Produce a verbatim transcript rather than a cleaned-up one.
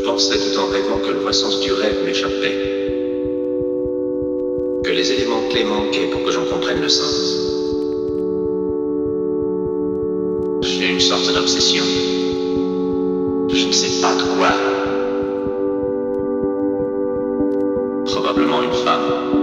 pensais tout en rêvant que le vrai sens du rêve m'échappait, que les éléments clés manquaient pour que j'en comprenne le sens. J'ai une sorte d'obsession. Je ne sais pas de quoi. Probablement une femme.